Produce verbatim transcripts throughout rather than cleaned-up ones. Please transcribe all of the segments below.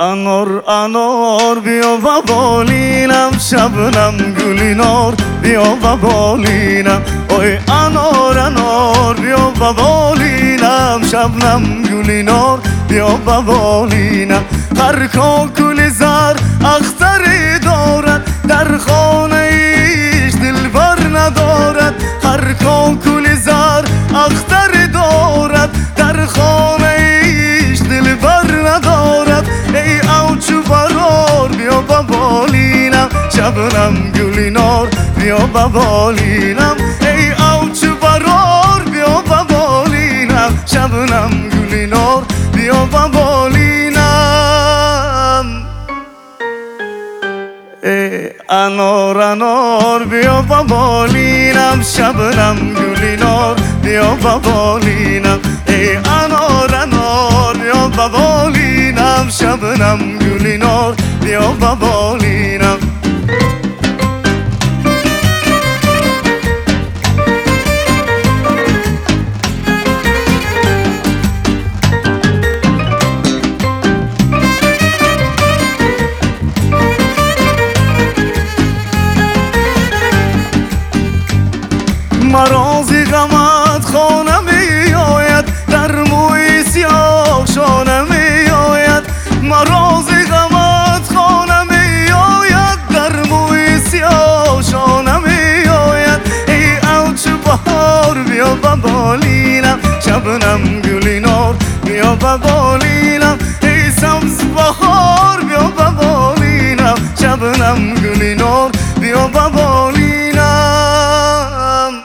انار انار بیا و بالینم، شبنم گلی نار بیا و بالینم. اوی انار انار بیا و بالینم، شبنم گلی نار بیا و بالینم. هر کا گل زر اختری دارد، در خانه ایش دلبر ندارد. هر کا گل زر اختری دارد، در خانه ایش دلبر ندارد. ای اوچو برار بیا و بالینم، شبنم گلی نار بیا و بالینم. ای اوچو برار بیا و بالینم، شبنم گلی نار بیا و بالینم. ای انار انار بیا و بالینم، شبنم گلی نار بیا و بالینم. ای انار انار بیا و بالینم، شبنم گلی نار بیا و بالینم. مرازی غمت خانه می آید، در موی سیاه شانه می آید. مرازی غمت خانه می آید، در موی سیاه شانه می آید. ای اوچ بهار بیا و بالینم، شبنم گلی نار بیا و بالینم. ای سبز بهار بیا و بالینم، شبنم گلی نار بیا و بالینم.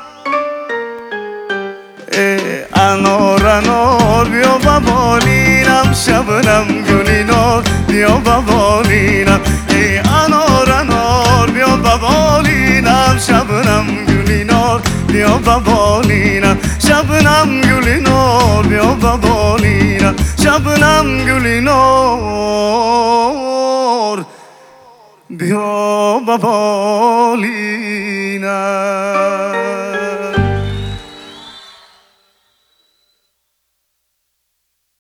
انار انار بیا و بالینم، شبنم گلی نار بیا و بالینم. ای انار انار بیا و بالینم، شبنم گلی نار بیا و بالینم. شبنم گلی نار بیا و بالینم، شبنم گلی نار بیا و بالینم.